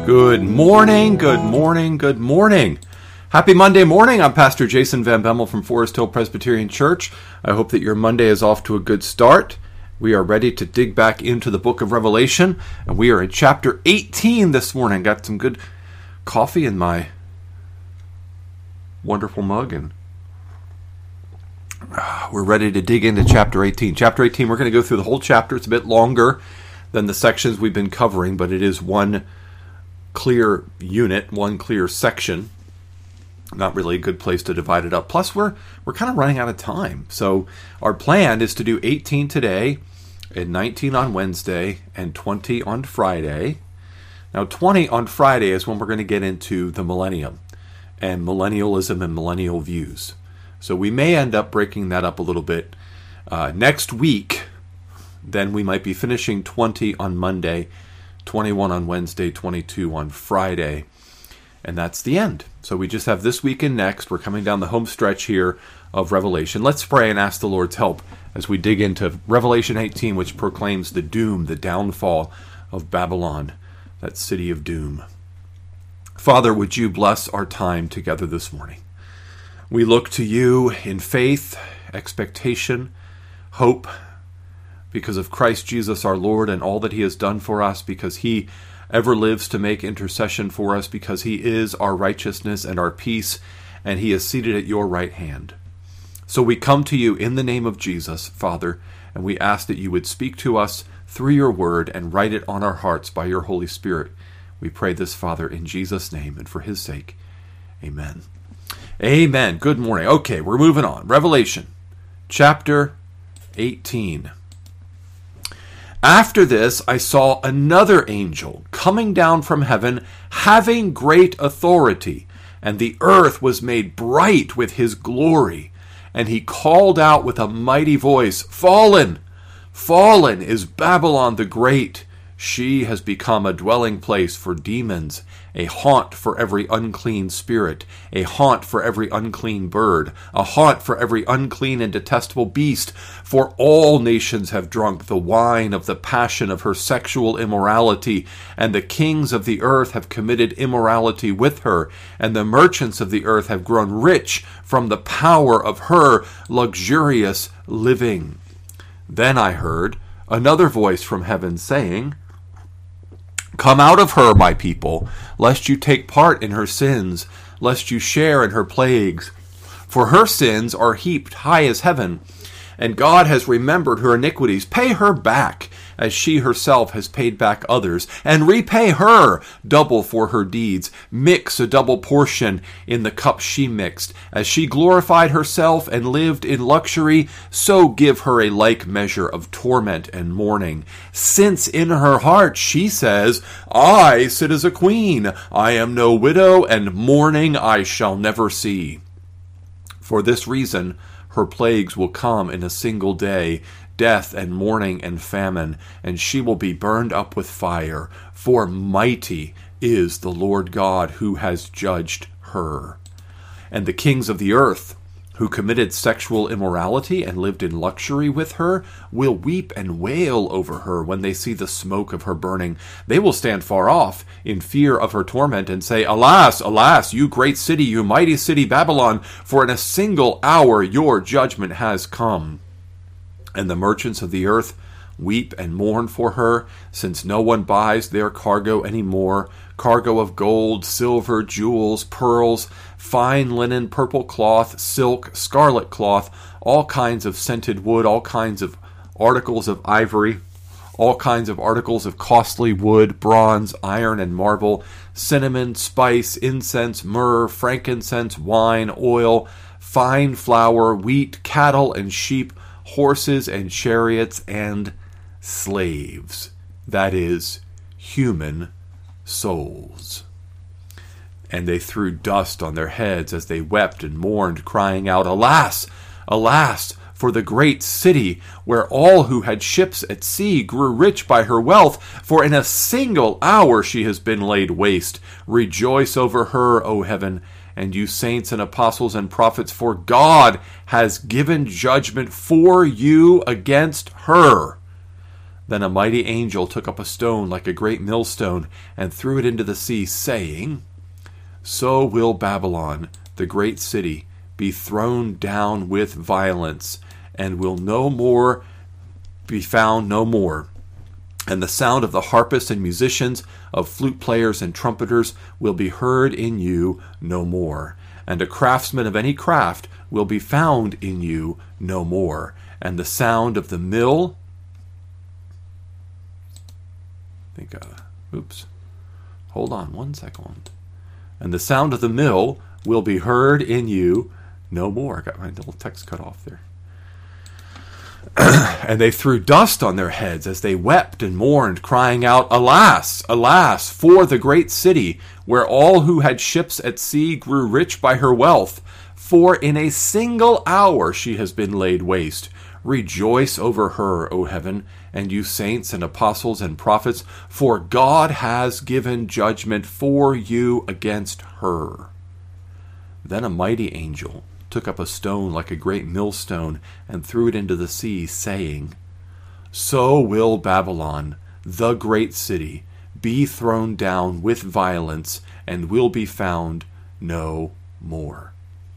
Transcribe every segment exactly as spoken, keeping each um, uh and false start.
Good morning, good morning, good morning. Happy Monday morning. I'm Pastor Jason Van Bemmel from Forest Hill Presbyterian Church. I hope that your Monday is off to a good start. We are ready to dig back into the book of Revelation, and we are in chapter eighteen this morning. Got some good coffee in my wonderful mug, and we're ready to dig into chapter eighteen. Chapter eighteen, we're going to go through the whole chapter. It's a bit longer than the sections we've been covering, but it is one clear unit, one clear section. Not really a good place to divide it up. Plus, we're we're kind of running out of time. So our plan is to do eighteen today, and nineteen on Wednesday, and twenty on Friday. Now, twenty on Friday is when we're going to get into the millennium, and millennialism and millennial views. So we may end up breaking that up a little bit uh, next week. Then we might be finishing twenty on Monday, twenty-one on Wednesday, twenty-two on Friday, and that's the end. So we just have this week and next. We're coming down the home stretch here of Revelation. Let's pray and ask the Lord's help as we dig into Revelation eighteen, which proclaims the doom, the downfall of Babylon, that city of doom. Father, would you bless our time together this morning? We look to you in faith, expectation, hope, because of Christ Jesus our Lord and all that he has done for us, because he ever lives to make intercession for us, because he is our righteousness and our peace, and he is seated at your right hand. So we come to you in the name of Jesus, Father, and we ask that you would speak to us through your word and write it on our hearts by your Holy Spirit. We pray this, Father, in Jesus' name and for his sake. Amen. Amen. Good morning. Okay, we're moving on. Revelation chapter eighteen. After this, I saw another angel coming down from heaven, having great authority, and the earth was made bright with his glory. And he called out with a mighty voice, "Fallen, fallen is Babylon the Great. She has become a dwelling place for demons, a haunt for every unclean spirit, a haunt for every unclean bird, a haunt for every unclean and detestable beast. For all nations have drunk the wine of the passion of her sexual immorality, and the kings of the earth have committed immorality with her, and the merchants of the earth have grown rich from the power of her luxurious living." Then I heard another voice from heaven saying, "Come out of her, my people, lest you take part in her sins, lest you share in her plagues. For her sins are heaped high as heaven, and God has remembered her iniquities. Pay her back, as she herself has paid back others, and repay her double for her deeds. Mix a double portion in the cup she mixed. As she glorified herself and lived in luxury, so give her a like measure of torment and mourning. Since in her heart she says, 'I sit as a queen, I am no widow, and mourning I shall never see.' For this reason her plagues will come in a single day, death and mourning and famine, and she will be burned up with fire. For mighty is the Lord God who has judged her. And the kings of the earth, who committed sexual immorality and lived in luxury with her, will weep and wail over her when they see the smoke of her burning. They will stand far off in fear of her torment and say, 'Alas, alas, you great city, you mighty city Babylon, for in a single hour your judgment has come.' And the merchants of the earth weep and mourn for her, since no one buys their cargo any more, cargo of gold, silver, jewels, pearls, fine linen, purple cloth, silk, scarlet cloth, all kinds of scented wood, all kinds of articles of ivory, all kinds of articles of costly wood, bronze, iron, and marble, cinnamon, spice, incense, myrrh, frankincense, wine, oil, fine flour, wheat, cattle, and sheep, horses and chariots, and slaves," that is, human souls. And they threw dust on their heads as they wept and mourned, crying out, "Alas, alas, for the great city, where all who had ships at sea grew rich by her wealth, for in a single hour she has been laid waste. Rejoice over her, O heaven, and you saints and apostles and prophets, for God has given judgment for you against her. Then a mighty angel took up a stone like a great millstone and threw it into the sea, saying, So will Babylon, the great city, be thrown down with violence, and will no more be found no more. And the sound of the harpists and musicians, of flute players and trumpeters, will be heard in you no more. And a craftsman of any craft will be found in you no more. And the sound of the mill... I think, uh, oops. Hold on one second. And the sound of the mill will be heard in you no more. I got my little text cut off there. And they threw dust on their heads as they wept and mourned, crying out, Alas, alas, for the great city, where all who had ships at sea grew rich by her wealth. For in a single hour she has been laid waste. Rejoice over her, O heaven, and you saints and apostles and prophets, for God has given judgment for you against her. Then a mighty angel took up a stone like a great millstone and threw it into the sea, saying, So will Babylon, the great city, be thrown down with violence, and will be found no more.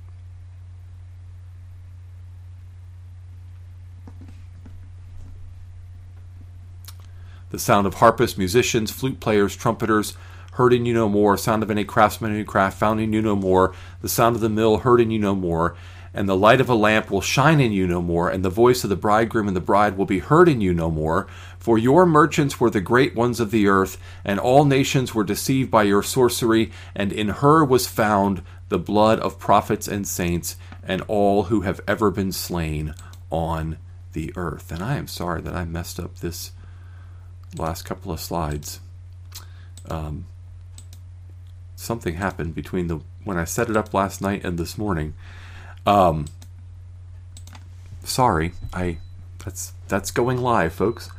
The sound of harpists, musicians, flute players, trumpeters, heard in you no more. Sound of any craftsman in any craft, found in you no more. The sound of the mill, heard in you no more. And the light of a lamp will shine in you no more. And the voice of the bridegroom and the bride will be heard in you no more. For your merchants were the great ones of the earth, and all nations were deceived by your sorcery. And in her was found the blood of prophets and saints, and all who have ever been slain on the earth. And I am sorry that I messed up this last couple of slides. Um, something happened between the when I set it up last night and this morning. Um, sorry, I that's that's going live, folks,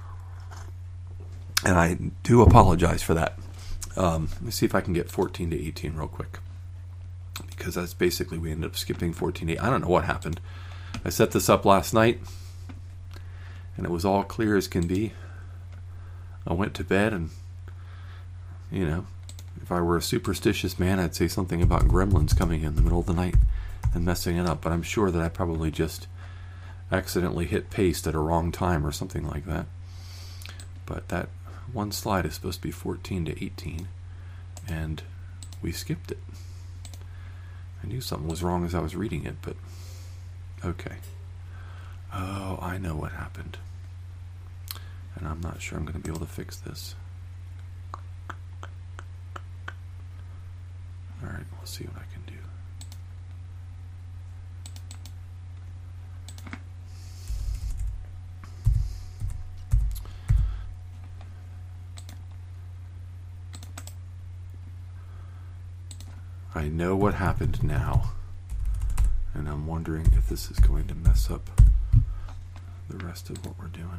and I do apologize for that. Um, let me see if I can get fourteen to eighteen real quick, because that's basically we ended up skipping fourteen to eighteen. I don't know what happened. I set this up last night, and it was all clear as can be. I went to bed, and, you know, if I were a superstitious man, I'd say something about gremlins coming in the middle of the night and messing it up. But I'm sure that I probably just accidentally hit paste at a wrong time or something like that. But that one slide is supposed to be fourteen to eighteen, and we skipped it. I knew something was wrong as I was reading it, but okay. Oh, I know what happened. And I'm not sure I'm going to be able to fix this. Alright, we'll see what I can do. I know what happened now. And I'm wondering if this is going to mess up the rest of what we're doing.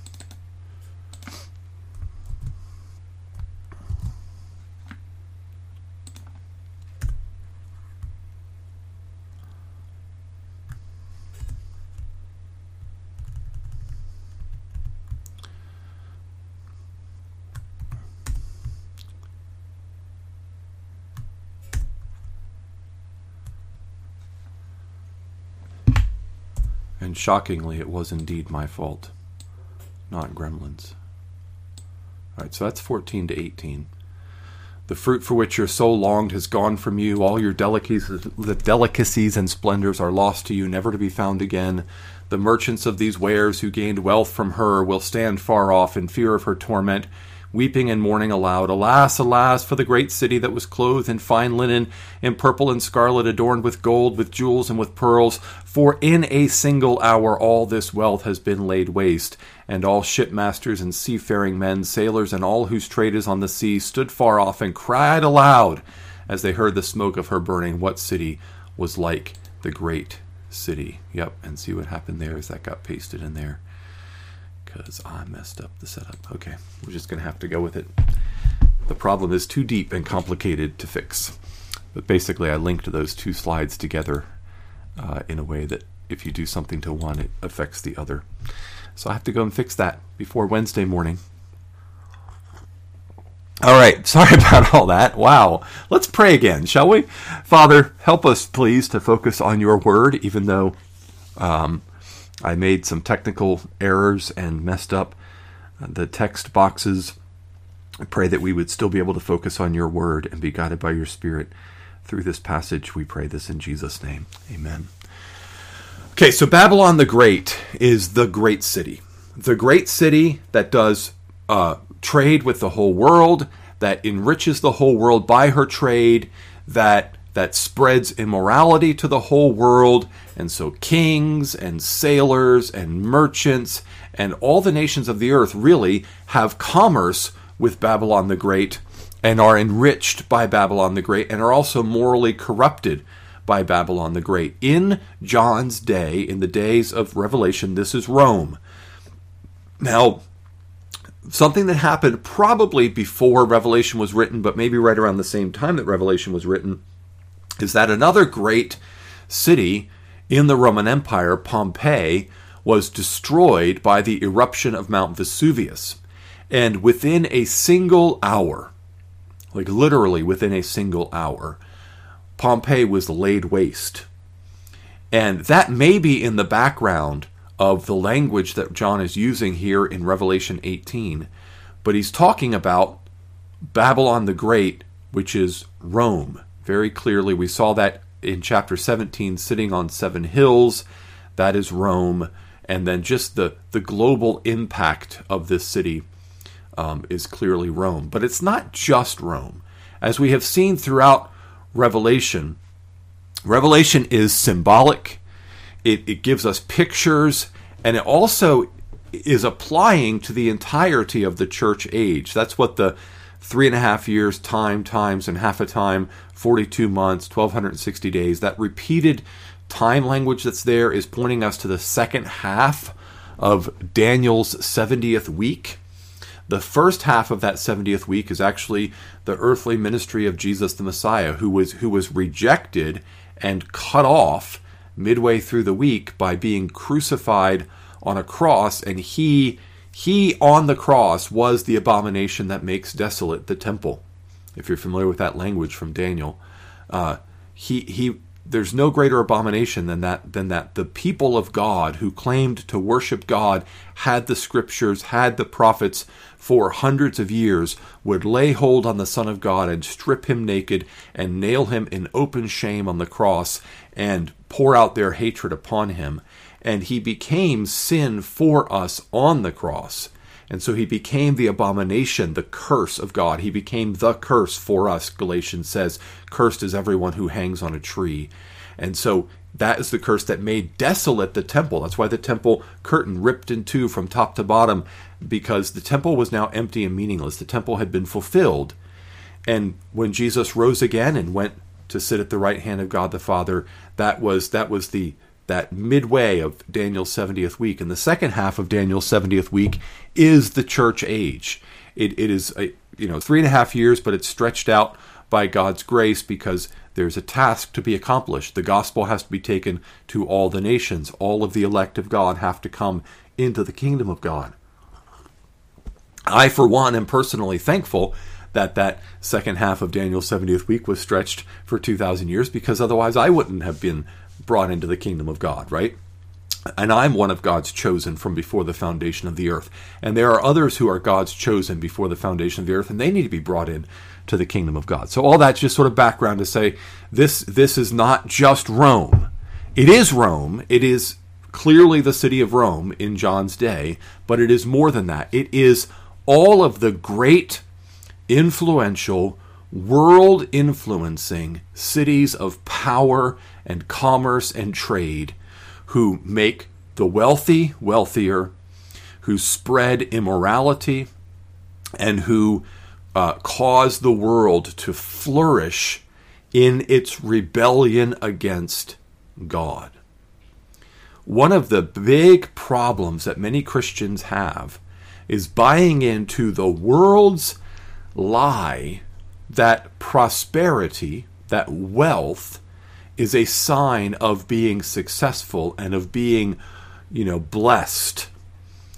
And shockingly, it was indeed my fault, not gremlins. Alright, so that's fourteen to eighteen. The fruit for which your soul longed has gone from you. All your delicacies, the delicacies and splendors are lost to you, never to be found again. The merchants of these wares who gained wealth from her will stand far off in fear of her torment, weeping and mourning aloud. Alas, alas, for the great city that was clothed in fine linen, in purple and scarlet, adorned with gold, with jewels, and with pearls. For in a single hour all this wealth has been laid waste. And all shipmasters and seafaring men, sailors, and all whose trade is on the sea, stood far off and cried aloud as they heard the smoke of her burning. What city was like the great city? Yep, and see what happened there is that got pasted in there. Because I messed up the setup. Okay, we're just going to have to go with it. The problem is too deep and complicated to fix. But basically, I linked those two slides together uh, in a way that if you do something to one, it affects the other. So I have to go and fix that before Wednesday morning. All right, sorry about all that. Wow. Let's pray again, shall we? Father, help us, please, to focus on your word, even though um, I made some technical errors and messed up the text boxes. I pray that we would still be able to focus on your word and be guided by your Spirit through this passage. We pray this in Jesus' name. Amen. Okay, so Babylon the Great is the great city. The great city that does uh, trade with the whole world, that enriches the whole world by her trade, that that spreads immorality to the whole world. And so kings and sailors and merchants and all the nations of the earth really have commerce with Babylon the Great and are enriched by Babylon the Great and are also morally corrupted by Babylon the Great. In John's day, in the days of Revelation, this is Rome. Now, something that happened probably before Revelation was written, but maybe right around the same time that Revelation was written, is that another great city in the Roman Empire, Pompeii, was destroyed by the eruption of Mount Vesuvius. And within a single hour, like literally within a single hour, Pompeii was laid waste. And that may be in the background of the language that John is using here in Revelation eighteen. But he's talking about Babylon the Great, which is Rome. Very clearly, we saw that in chapter seventeen, sitting on seven hills. That is Rome. And then just the, the global impact of this city um, is clearly Rome. But it's not just Rome. As we have seen throughout Revelation, Revelation is symbolic. It, it gives us pictures, and it also is applying to the entirety of the church age. That's what the three and a half years, time, times, and half a time, forty-two months, twelve sixty days, that repeated time language that's there is pointing us to the second half of Daniel's seventieth week. The first half of that seventieth week is actually the earthly ministry of Jesus the Messiah, who was who was rejected and cut off midway through the week by being crucified on a cross, and he he on the cross was the abomination that makes desolate the temple. If you're familiar with that language from Daniel, uh, he he there's no greater abomination than that than that the people of God who claimed to worship God, had the scriptures, had the prophets for hundreds of years, would lay hold on the Son of God and strip him naked and nail him in open shame on the cross and pour out their hatred upon him. And he became sin for us on the cross. And so he became the abomination, the curse of God. He became the curse for us, Galatians says. Cursed is everyone who hangs on a tree. And so that is the curse that made desolate the temple. That's why the temple curtain ripped in two from top to bottom, because the temple was now empty and meaningless. The temple had been fulfilled. And when Jesus rose again and went to sit at the right hand of God the Father, that was that was the that midway of Daniel's seventieth week. And the second half of Daniel's seventieth week is the church age. It, it is a, you know three and a half years, but it's stretched out by God's grace because there's a task to be accomplished. The gospel has to be taken to all the nations. All of the elect of God have to come into the kingdom of God. I, for one, am personally thankful that that second half of Daniel's seventieth week was stretched for two thousand years, because otherwise I wouldn't have been brought into the kingdom of God, right? And I'm one of God's chosen from before the foundation of the earth. And there are others who are God's chosen before the foundation of the earth, and they need to be brought in to the kingdom of God. So all that's just sort of background to say this, this is not just Rome. It is Rome. It is clearly the city of Rome in John's day, but it is more than that. It is all of the great, influential, world-influencing cities of power and commerce and trade who make the wealthy wealthier, who spread immorality, and who uh, cause the world to flourish in its rebellion against God. One of the big problems that many Christians have is buying into the world's lie that prosperity, that wealth, is a sign of being successful and of being, you know, blessed.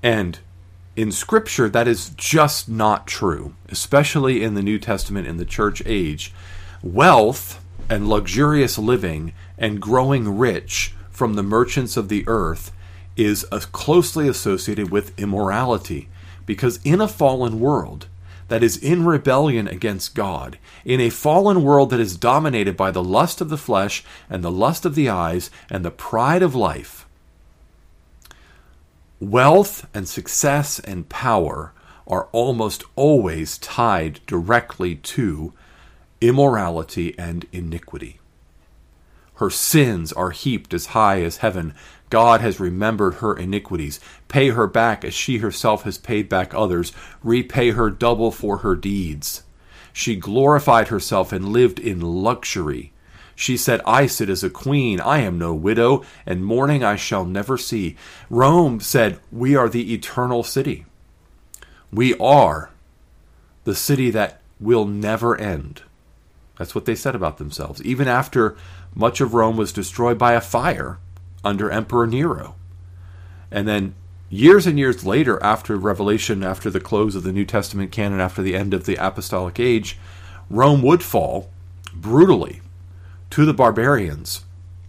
And in Scripture, that is just not true, especially in the New Testament in the church age. Wealth and luxurious living and growing rich from the merchants of the earth is uh, closely associated with immorality, because in a fallen world that is in rebellion against God, in a fallen world that is dominated by the lust of the flesh and the lust of the eyes and the pride of life, wealth and success and power are almost always tied directly to immorality and iniquity. Her sins are heaped as high as heaven. God has remembered her iniquities. Pay her back as she herself has paid back others. Repay her double for her deeds. She glorified herself and lived in luxury. She said, I sit as a queen. I am no widow, and mourning I shall never see. Rome said, we are the eternal city. We are the city that will never end. That's what they said about themselves, even after much of Rome was destroyed by a fire under Emperor Nero. And then years and years later, after Revelation, after the close of the New Testament canon, after the end of the apostolic age, Rome would fall brutally to the barbarians.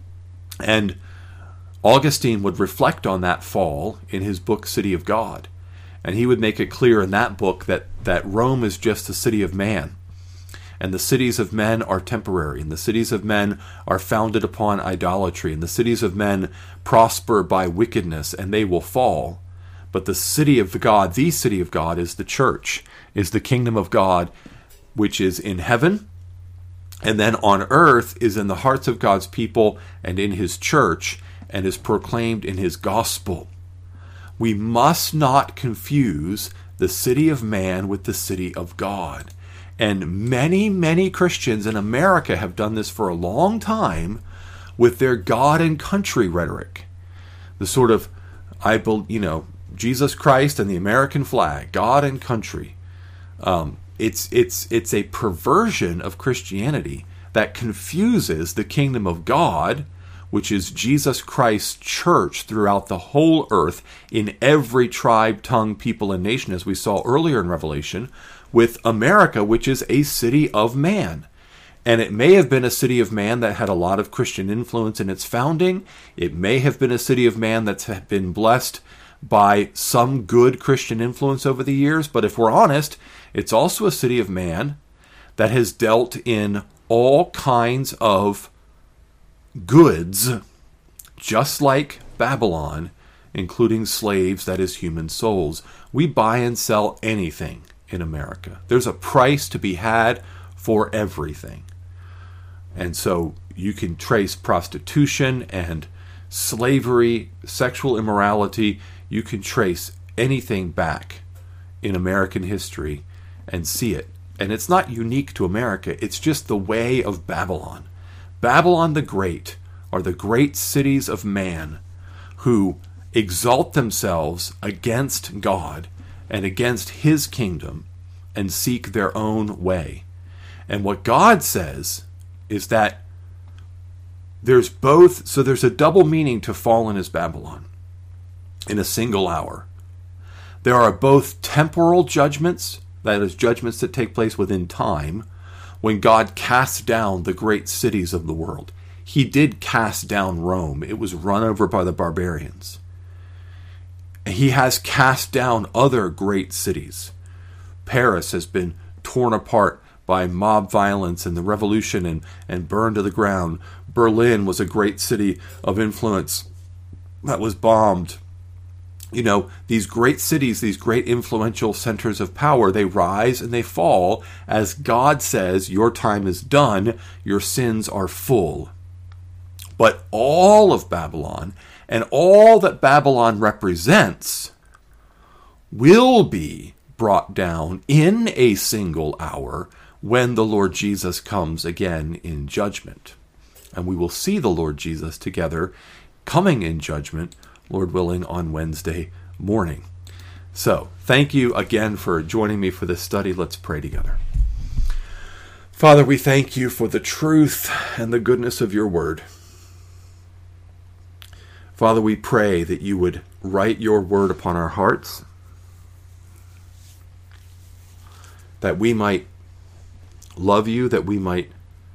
And Augustine would reflect on that fall in his book, City of God. And he would make it clear in that book that, that Rome is just the city of man. And the cities of men are temporary, and the cities of men are founded upon idolatry, and the cities of men prosper by wickedness, and they will fall. But the city of God, the city of God, is the church, is the kingdom of God, which is in heaven, and then on earth is in the hearts of God's people and in his church, and is proclaimed in his gospel. We must not confuse the city of man with the city of God. And many, many Christians in America have done this for a long time with their God and country rhetoric. The sort of, I bel you know, Jesus Christ and the American flag, God and country. Um, it's it's it's a perversion of Christianity that confuses the kingdom of God, which is Jesus Christ's church throughout the whole earth, in every tribe, tongue, people, and nation, as we saw earlier in Revelation, with America, which is a city of man. And it may have been a city of man that had a lot of Christian influence in its founding. It may have been a city of man that's been blessed by some good Christian influence over the years. But if we're honest, it's also a city of man that has dealt in all kinds of goods, just like Babylon, including slaves, that is, human souls. We buy and sell anything in America. There's a price to be had for everything. And so you can trace prostitution and slavery, sexual immorality. You can trace anything back in American history and see it. And it's not unique to America. It's just the way of Babylon. Babylon the Great are the great cities of man who exalt themselves against God and against his kingdom and seek their own way. And what God says is that there's both, so there's a double meaning to fallen as Babylon in a single hour. There are both temporal judgments, that is, judgments that take place within time, when God casts down the great cities of the world. He did cast down Rome. It was run over by the barbarians. He has cast down other great cities. Paris has been torn apart by mob violence and the revolution and, and burned to the ground. Berlin was a great city of influence that was bombed. You know, these great cities, these great influential centers of power, they rise and they fall as God says, your time is done, your sins are full. But all of Babylon and all that Babylon represents will be brought down in a single hour when the Lord Jesus comes again in judgment. And we will see the Lord Jesus together coming in judgment, Lord willing, on Wednesday morning. So, thank you again for joining me for this study. Let's pray together. Father, we thank you for the truth and the goodness of your word. Father, we pray that you would write your word upon our hearts, that we might love you, that we might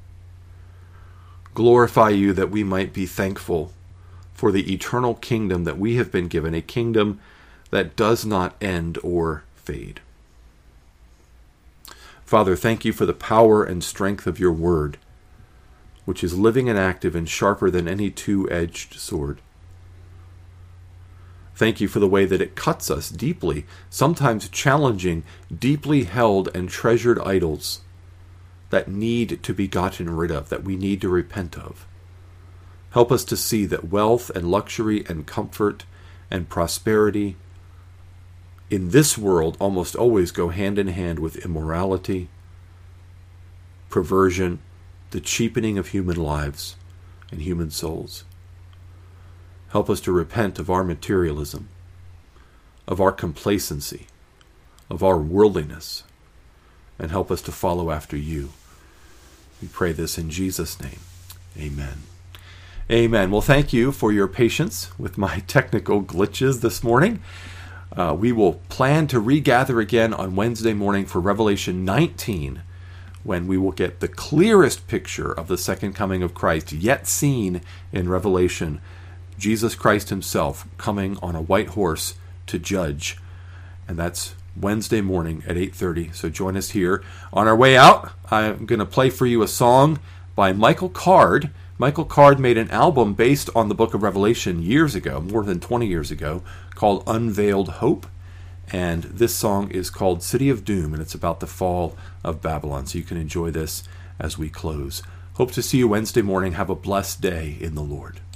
glorify you, that we might be thankful for the eternal kingdom that we have been given, a kingdom that does not end or fade. Father, thank you for the power and strength of your word, which is living and active and sharper than any two-edged sword. Thank you for the way that it cuts us deeply, sometimes challenging deeply held and treasured idols that need to be gotten rid of, that we need to repent of. Help us to see that wealth and luxury and comfort and prosperity in this world almost always go hand in hand with immorality, perversion, the cheapening of human lives and human souls. Help us to repent of our materialism, of our complacency, of our worldliness, and help us to follow after you. We pray this in Jesus' name. Amen. Amen. Well, thank you for your patience with my technical glitches this morning. Uh, we will plan to regather again on Wednesday morning for Revelation nineteen, when we will get the clearest picture of the second coming of Christ yet seen in Revelation. Jesus Christ himself coming on a white horse to judge. And that's Wednesday morning at eight thirty. So join us here. On our way out, I'm going to play for you a song by Michael Card. Michael Card made an album based on the book of Revelation years ago, more than twenty years ago, called Unveiled Hope. And this song is called City of Doom, and it's about the fall of Babylon. So you can enjoy this as we close. Hope to see you Wednesday morning. Have a blessed day in the Lord.